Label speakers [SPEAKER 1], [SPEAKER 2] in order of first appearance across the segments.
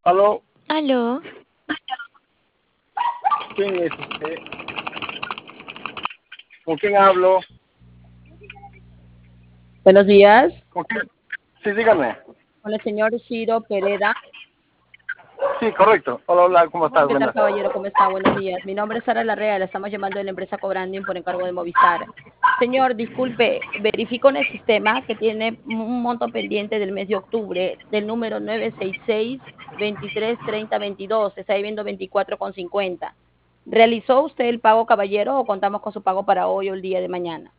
[SPEAKER 1] Aló,
[SPEAKER 2] Aló,
[SPEAKER 1] ¿quién es usted? ¿Con quién hablo?
[SPEAKER 3] Buenos días,
[SPEAKER 1] ¿Con quién? Sí, dígame.
[SPEAKER 3] con el señor Ciro Pereda.
[SPEAKER 1] Sí, correcto. Hola, hola, ¿cómo estás?
[SPEAKER 3] ¿Qué tal,
[SPEAKER 1] Buenas.
[SPEAKER 3] caballero? ¿Cómo está? Buenos días. Mi nombre es Sara Larrea, le estamos llamando de la empresa Cobranding por encargo de Movistar. Señor, disculpe, verifico en el sistema que tiene un monto pendiente del mes de octubre del número 966-233022. Está debiendo 24,50. ¿Realizó usted el pago, caballero, o contamos con su pago para hoy o el día de mañana?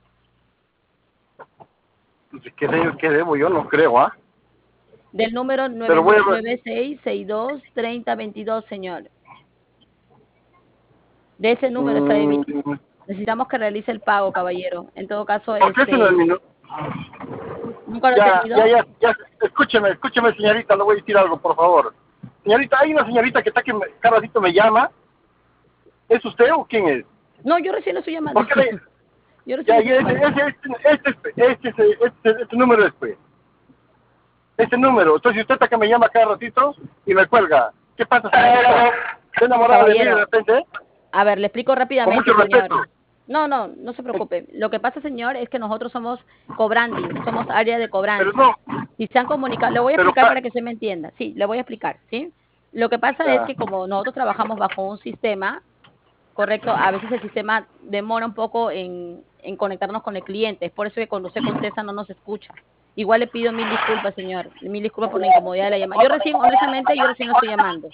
[SPEAKER 1] ¿Qué debo? Yo no creo, ¿ah?
[SPEAKER 3] Del número
[SPEAKER 1] Pero voy a ver.
[SPEAKER 3] 9662-3022, señor. De ese número está
[SPEAKER 1] Mm,
[SPEAKER 3] debiendo. Necesitamos que realice el pago, caballero. En todo caso,
[SPEAKER 1] ¿Por qué se me olvidó?
[SPEAKER 3] ¿nunca lo ha
[SPEAKER 1] Ya, ya,
[SPEAKER 3] tenido?
[SPEAKER 1] ya, ya. Escúcheme, señorita, le voy a decir algo, por favor. Señorita, hay una señorita que está que cada ratito me llama. ¿Es usted o quién es?
[SPEAKER 3] No, yo recién lo estoy llamando.
[SPEAKER 1] ¿Por qué le...?
[SPEAKER 3] Yo recién
[SPEAKER 1] Ya,
[SPEAKER 3] lo estoy llamando.
[SPEAKER 1] este número es, pues. Este número. Entonces usted está que me llama cada ratito y me cuelga. ¿Qué pasa, señorita? ¿Está enamorada de mí de
[SPEAKER 3] Caballero,
[SPEAKER 1] repente?
[SPEAKER 3] a ver, le explico
[SPEAKER 1] Con
[SPEAKER 3] rápidamente,
[SPEAKER 1] mucho
[SPEAKER 3] señor.
[SPEAKER 1] respeto.
[SPEAKER 3] No se preocupe. Lo que pasa, señor, es que nosotros somos cobranding, somos área de
[SPEAKER 1] Pero
[SPEAKER 3] cobranza.
[SPEAKER 1] no,
[SPEAKER 3] Si se han comunicado, le voy a
[SPEAKER 1] pero...
[SPEAKER 3] explicar para que se me entienda. Sí, le voy a explicar, ¿sí? Lo que pasa es
[SPEAKER 1] Ya,
[SPEAKER 3] que como nosotros trabajamos bajo un sistema, correcto, a veces el sistema demora un poco en conectarnos con el cliente. Es por eso que cuando usted contesta no nos escucha. Igual le pido mil disculpas, señor. Mil disculpas por la incomodidad de la llamada. Yo recién, honestamente, yo recién lo estoy llamando.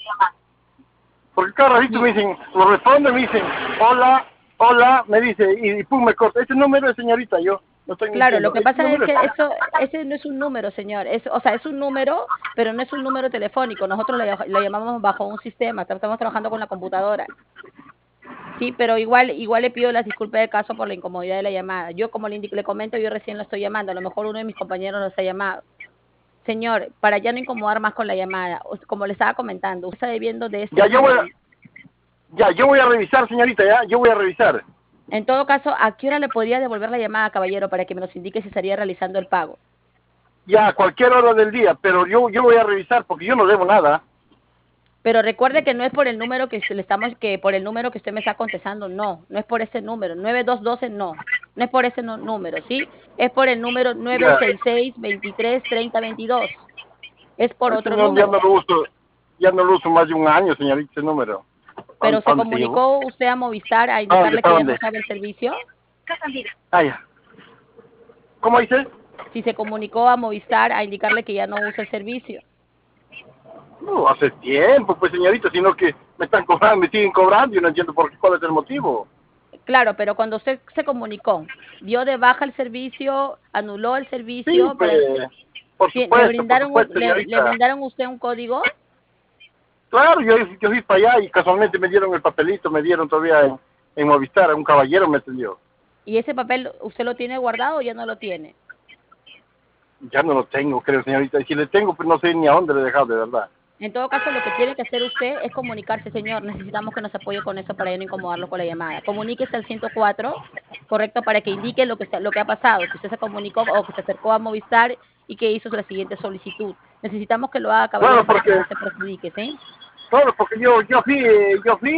[SPEAKER 1] porque cada ratito
[SPEAKER 3] Y
[SPEAKER 1] me dicen, lo respondo, me dicen, hola, hola, me dice, y pum, me corta. Ese número es señorita, yo no estoy
[SPEAKER 3] claro, lo
[SPEAKER 1] mintiendo.
[SPEAKER 3] que
[SPEAKER 1] Ese
[SPEAKER 3] pasa es
[SPEAKER 1] número es...
[SPEAKER 3] que ese no es un número, señor. O sea, es un número, pero no es un número telefónico. Nosotros lo llamamos bajo un sistema. Estamos trabajando con la computadora. Sí, pero igual le pido las disculpas de caso por la incomodidad de la llamada. Yo, como le comento, yo recién lo estoy llamando. A lo mejor uno de mis compañeros los ha llamado. Señor, para ya no incomodar más con la llamada, como le estaba comentando, usted está debiendo de este
[SPEAKER 1] Ya,
[SPEAKER 3] número.
[SPEAKER 1] yo voy a revisar, señorita, ya, yo voy a revisar.
[SPEAKER 3] En todo caso, ¿a qué hora le podría devolver la llamada, caballero, para que me nos indique si estaría realizando el pago?
[SPEAKER 1] Ya, a cualquier hora del día, pero yo voy a revisar porque yo no debo nada.
[SPEAKER 3] Pero recuerde que no es por el número que por el número que usted me está contestando, no es por ese número, 9212 no es por ese número, ¿sí? Es por el número
[SPEAKER 1] Ya,
[SPEAKER 3] 966-233022. Es por
[SPEAKER 1] ese
[SPEAKER 3] otro
[SPEAKER 1] no, ya
[SPEAKER 3] número.
[SPEAKER 1] no lo uso, ya no lo uso más de un año, señorita, ese número.
[SPEAKER 3] Pero
[SPEAKER 1] ¿A
[SPEAKER 3] se
[SPEAKER 1] dónde se llevó?
[SPEAKER 3] comunicó usted a Movistar a
[SPEAKER 1] ¿A dónde?
[SPEAKER 3] indicarle
[SPEAKER 1] ¿A
[SPEAKER 3] que ya no
[SPEAKER 1] dónde?
[SPEAKER 3] usaba el servicio.
[SPEAKER 1] Ah, ya. ¿Cómo dice?
[SPEAKER 3] Si se comunicó a Movistar a indicarle que ya no usa el servicio.
[SPEAKER 1] No, hace tiempo, pues señorita, sino que me están cobrando, me siguen cobrando y no entiendo por qué, cuál es el motivo.
[SPEAKER 3] Claro, pero cuando usted se comunicó, dio de baja el servicio, anuló el
[SPEAKER 1] Sí,
[SPEAKER 3] servicio,
[SPEAKER 1] pues, por supuesto,
[SPEAKER 3] le
[SPEAKER 1] señorita.
[SPEAKER 3] brindaron usted un código.
[SPEAKER 1] Claro, yo fui para allá y casualmente me dieron el papelito, me dieron todavía en Movistar, un caballero me atendió.
[SPEAKER 3] ¿Y ese papel usted lo tiene guardado o ya no lo tiene?
[SPEAKER 1] Ya no lo tengo, creo, señorita. Y si le tengo, pues no sé ni a dónde le he dejado, de verdad.
[SPEAKER 3] En todo caso, lo que tiene que hacer usted es comunicarse, señor. Necesitamos que nos apoye con eso para ya no incomodarlo con la llamada. Comuníquese al 104, correcto, para que indique lo que ha pasado, que usted se comunicó o que se acercó a Movistar y que hizo la siguiente solicitud. Necesitamos que lo haga,
[SPEAKER 1] Claro,
[SPEAKER 3] caballero, para que
[SPEAKER 1] porque,
[SPEAKER 3] no se perjudique, ¿sí?
[SPEAKER 1] claro, porque yo fui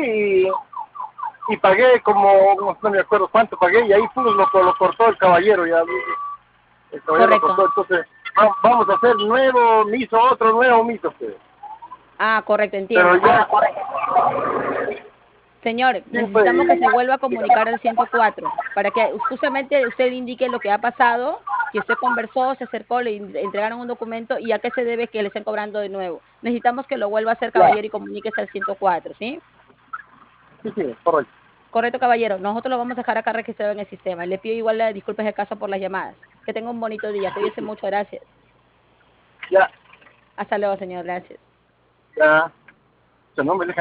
[SPEAKER 1] y pagué como, no me acuerdo cuánto pagué, y ahí pues lo cortó el caballero, ya, el caballero lo
[SPEAKER 3] Correcto.
[SPEAKER 1] cortó, entonces vamos a hacer nuevo, me hizo otro nuevo, me hizo usted.
[SPEAKER 3] Ah, correcto,
[SPEAKER 1] Pero
[SPEAKER 3] entiendo.
[SPEAKER 1] ya,
[SPEAKER 3] Señor,
[SPEAKER 1] sí, pues,
[SPEAKER 3] necesitamos que se vuelva a comunicar al 104 para que justamente usted le indique lo que ha pasado, que usted conversó, se acercó, entregaron un documento y a qué se debe que le estén cobrando de nuevo. Necesitamos que lo vuelva a hacer,
[SPEAKER 1] ya,
[SPEAKER 3] caballero, y comuníquese al 104, ¿sí?
[SPEAKER 1] sí, sí, correcto.
[SPEAKER 3] Correcto, caballero. Nosotros lo vamos a dejar acá registrado en el sistema. Le pido igual disculpas de caso por las llamadas. Que tenga un bonito día. Cuídese mucho. Gracias.
[SPEAKER 1] Ya,
[SPEAKER 3] Hasta luego, señor. Gracias.
[SPEAKER 1] ya, o sea, no me deja